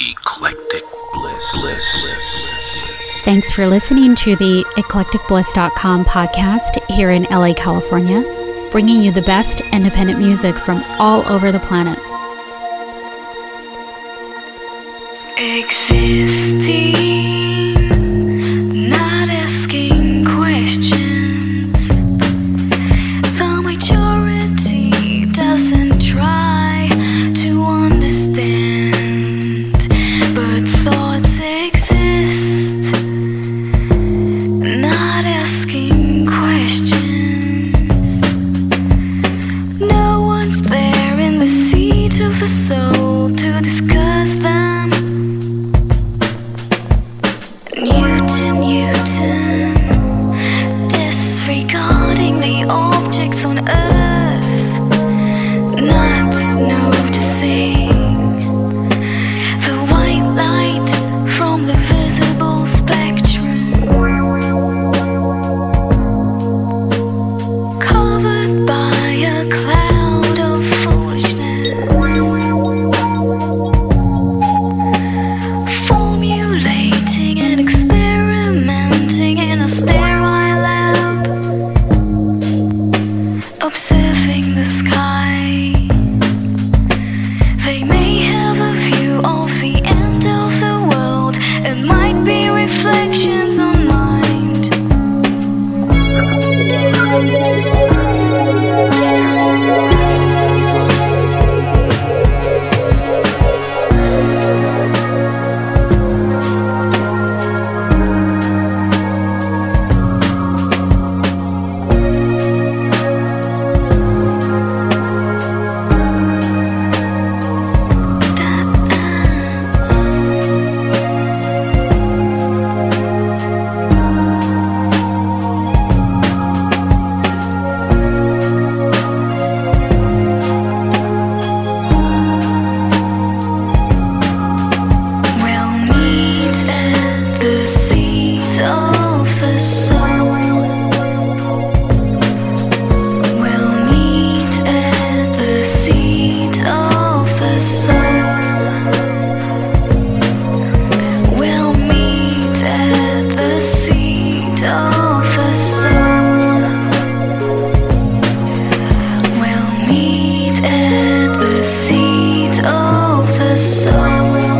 Eclectic Bliss. Thanks for listening to the eclecticbliss.com podcast here in LA, California, bringing you the best independent music from all over the planet. Existing, not asking questions. The majority doesn't try to understand, but thoughts exist, not asking questions. No one's there in the seat of the soul to discuss them. Newton, disregarding the objects on earth, not noticing the white light from the visible spectrum, covered by a cloud of foolishness, formulating and experimenting in a sterile lab, observing the sky. They may have a view of the end of the world. It might be reflections on mind. We'll meet at the seat of the soul. We'll meet at the seat of the soul. We'll meet at the seat of the soul. We'll meet at the seat of the soul.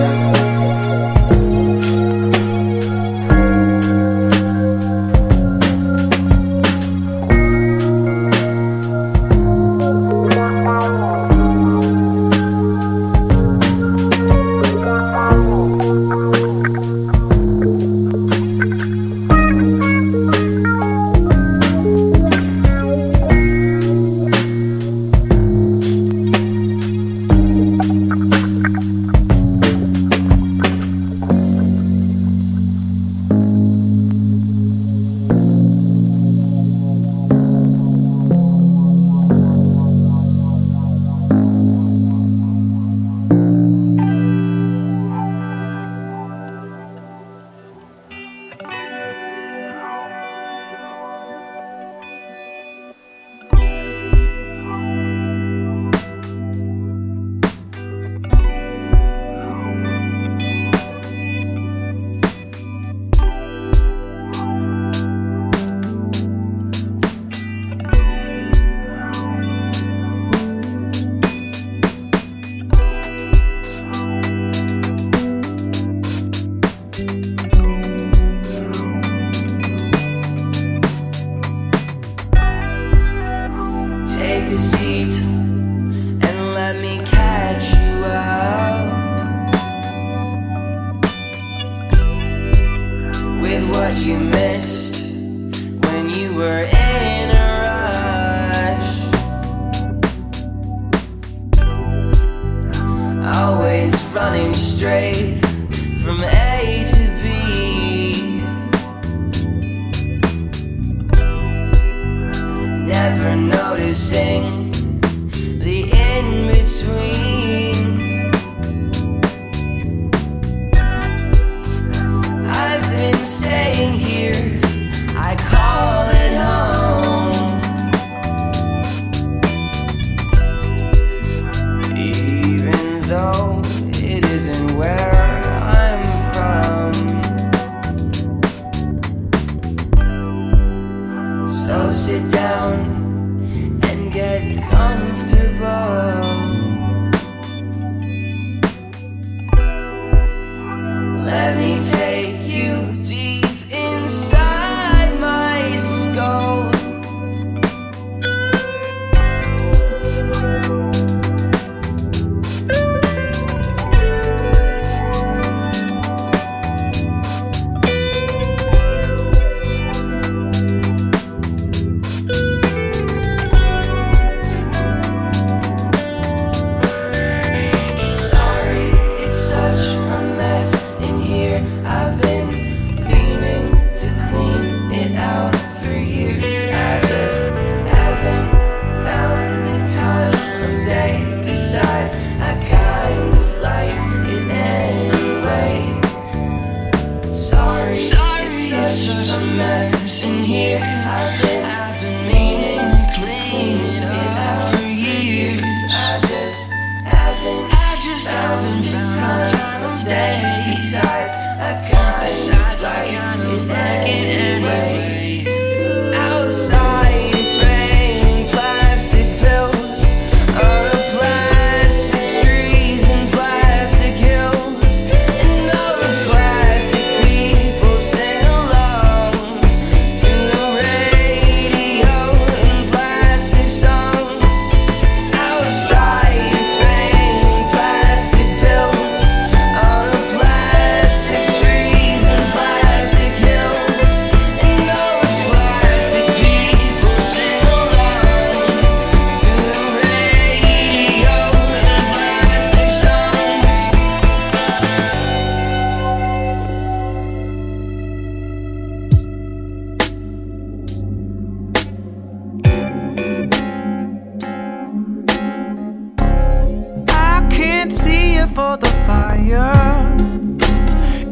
Take a seat and let me catch you up with what you missed when you were in a rush. Always running straight from A to B. Never noticing the in-between. I've been staying here, I call it home. Even though it isn't where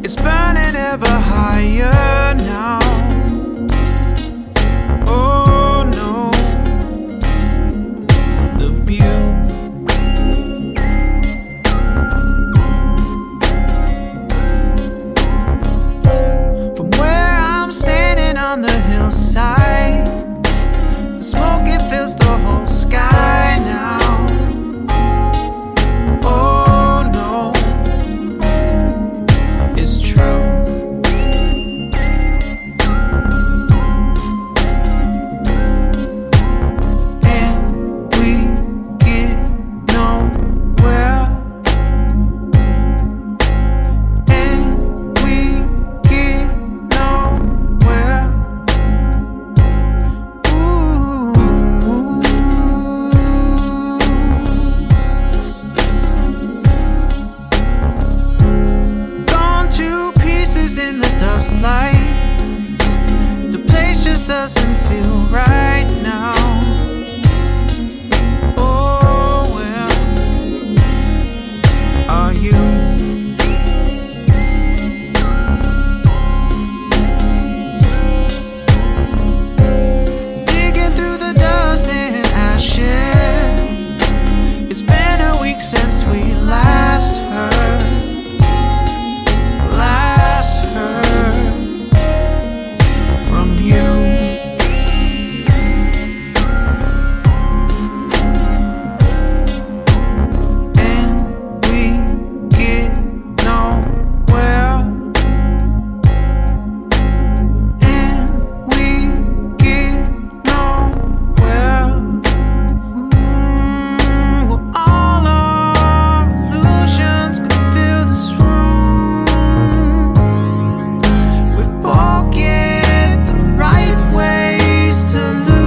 It's burning ever higher now. Oh no, the view. From where I'm standing on the hillside, the smoke, it fills the whole sky now. Oh no, it's true. And we get nowhere. And we get nowhere. Gone to pieces in the dusk light. The place just doesn't feel right now. Oh well, are you? Digging through the dust and ashes. It's been a week since we last heard from you. And we get nowhere. And we get nowhere. All our illusions could fill this room. We forget the right ways to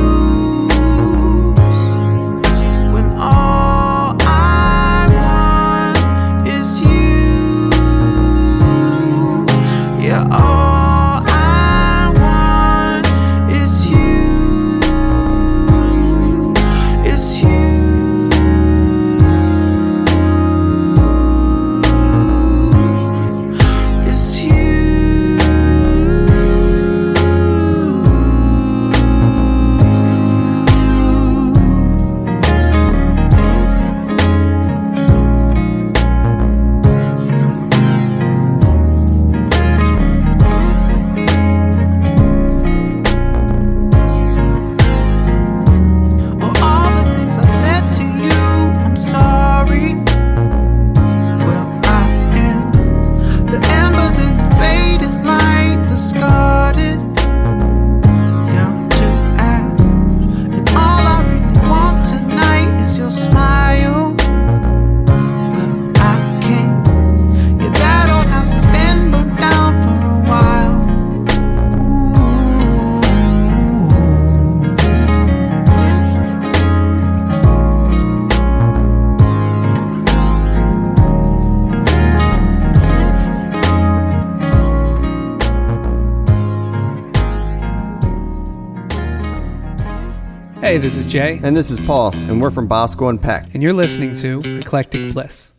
lose. When all I want is you. Yeah, all I want is you. Is you. Is you. Oh, all the things I said to you, I'm sorry. Well, I am the embers in the fading light, discarded. Down to ash. And all I really want tonight is your smile. Well, I can't. Yeah, that old house has been burnt down for a while. Hey, this is Jay, And this is Paul, and we're from Bosco and Peck. and you're listening to Eclectic Bliss.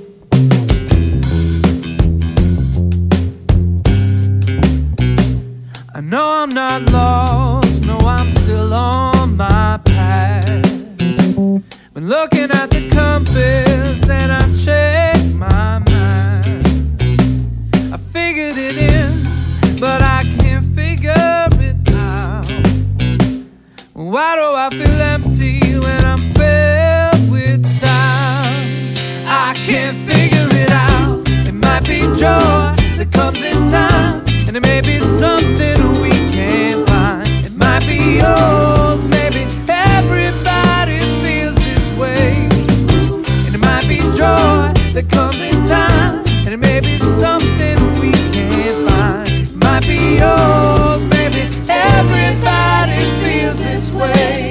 I know I'm not lost, no, I'm still on my path. When looking at the compass and I check my mind, I figured it in, but I can't figure it out. Why do I feel empty when I'm filled with doubt? I can't figure it out. It might be joy that comes in time, and it may be something we can't find. It might be yours, maybe everybody feels this way. And it might be joy that comes in time, and it may be something we can't find. It might be yours, maybe everybody feels this way.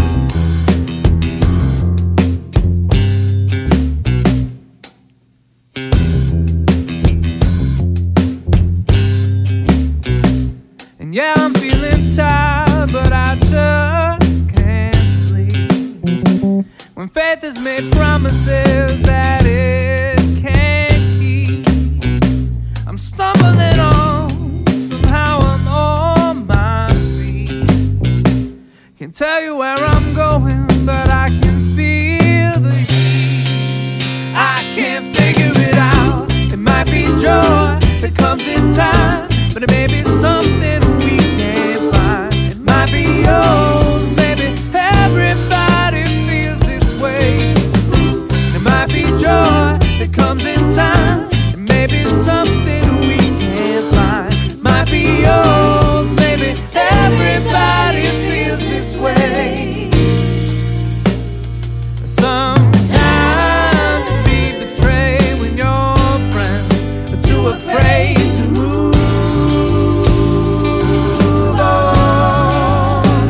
And yeah, I'm feeling tired, but I just can't sleep. When faith has made promises that it can't keep, I'm stumbling tell you where I'm going, but I can feel the heat. I can't figure it out. It might be joy that comes in time, but it may be something we can't find. It might be yours, maybe everybody feels this way. It might be joy that comes in time, it may be something we can't find. It might be yours, maybe everybody feels this way. Sometimes you be betrayed when your friends are too afraid to move on.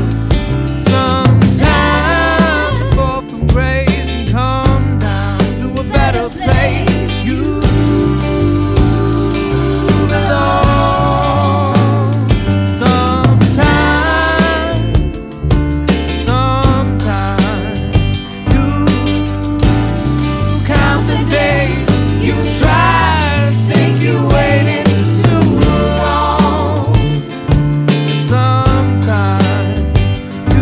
Sometimes you fall from grace and come down to a better place. You belong. Sometimes you count the days you try to think you waited too long. Sometimes you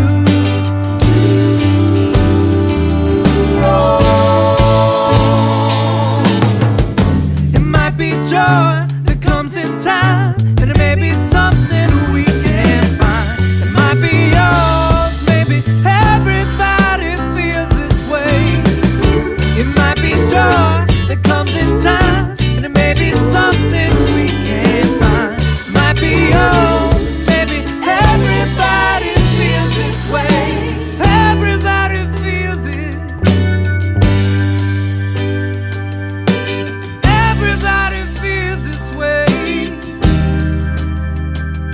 roll. It might be joy that comes in time, and it may be something we can't find. It might be yours, maybe everybody feels this way. It might be joy that comes in time, and it may be something we can't find. It might be yours, maybe everybody feels this way. Everybody feels it. Everybody feels this way.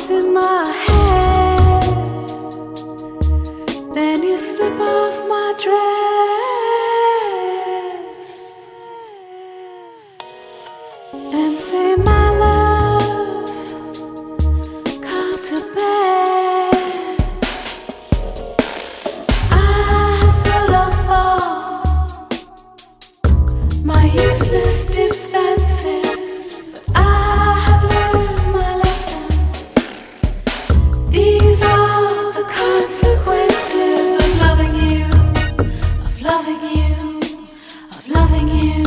voice in my head. Then you slip off my dress and say, my love, come to bed. I have built up all my useless defenses, but I have learned my lesson. These are the consequences of loving you, of loving you, of loving you,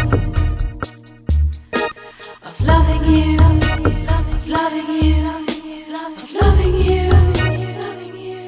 of loving you, of loving you, of loving you, loving you.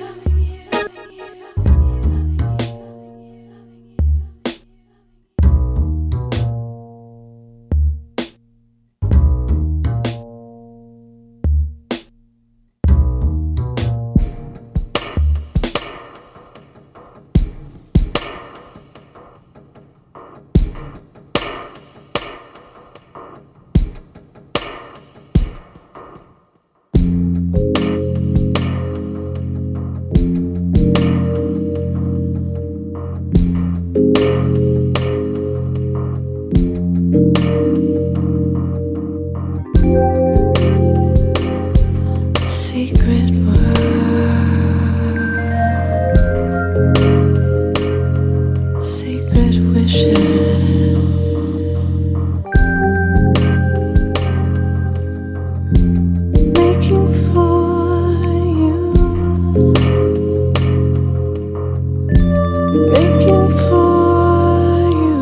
Secret word, secret wishes, making for you, making for you.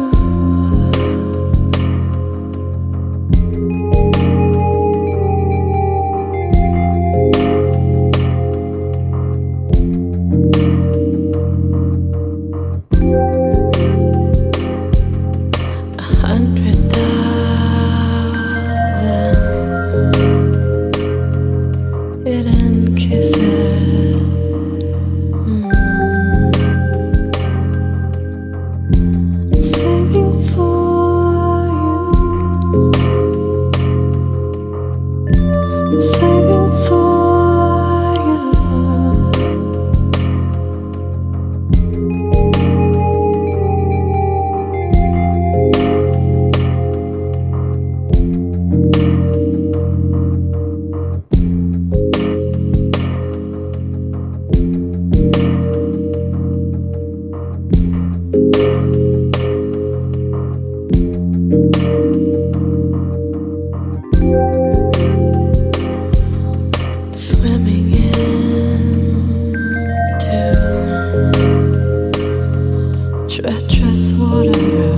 Swimming into treacherous water,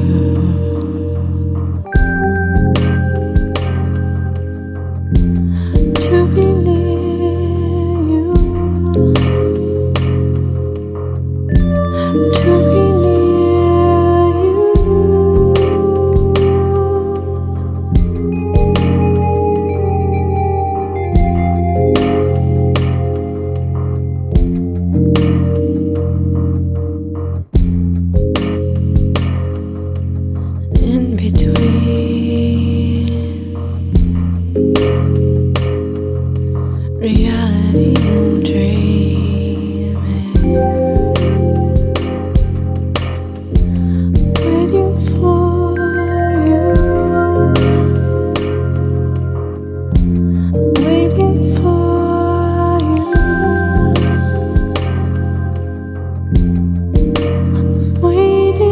to be near you, to be near you. In between reality and dreaming, waiting for you, waiting for you, waiting.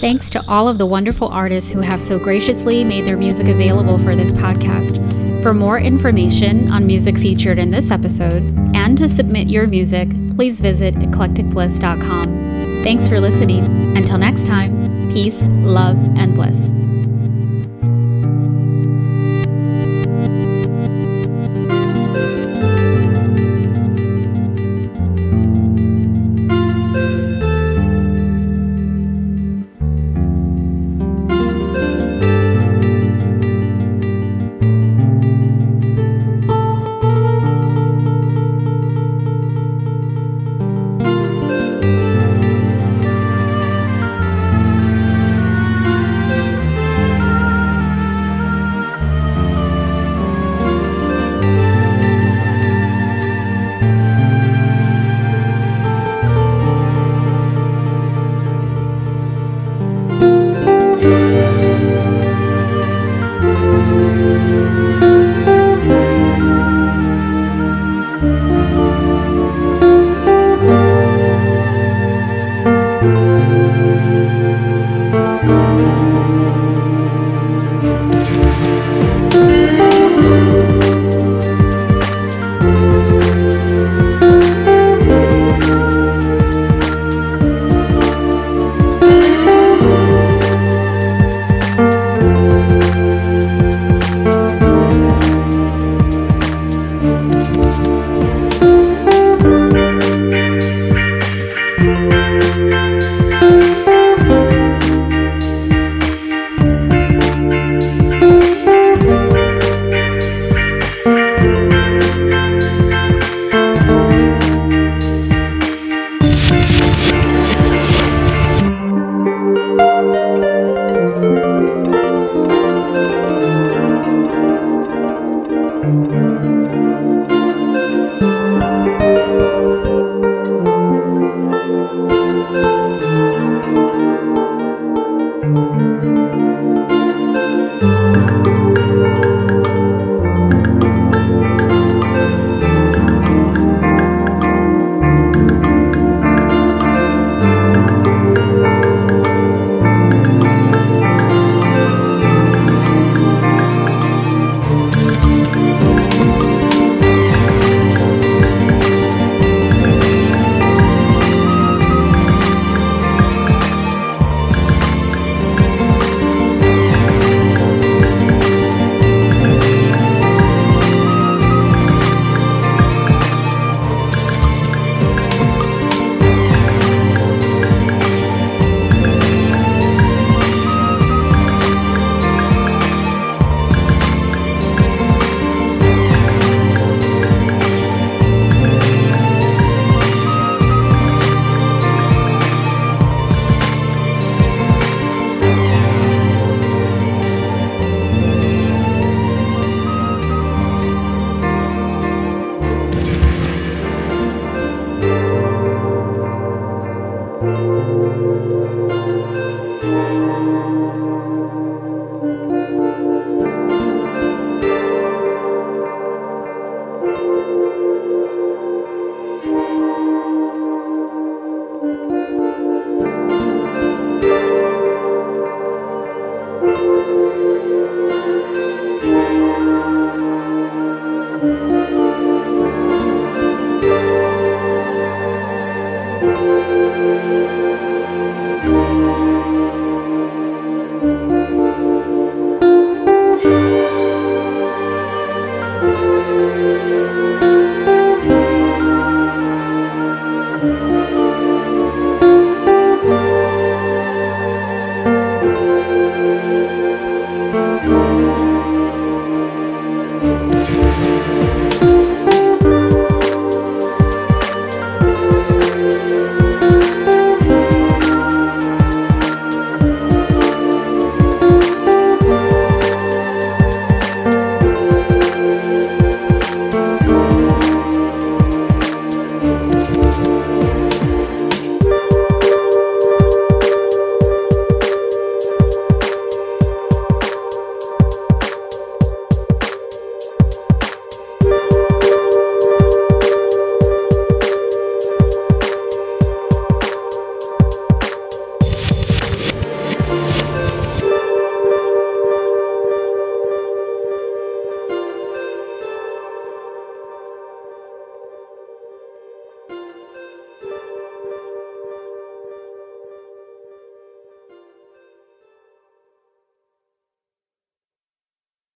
Thanks to all of the wonderful artists who have so graciously made their music available for this podcast. For more information on music featured in this episode and to submit your music, please visit eclecticbliss.com. Thanks for listening. Until next time, peace, love, and bliss.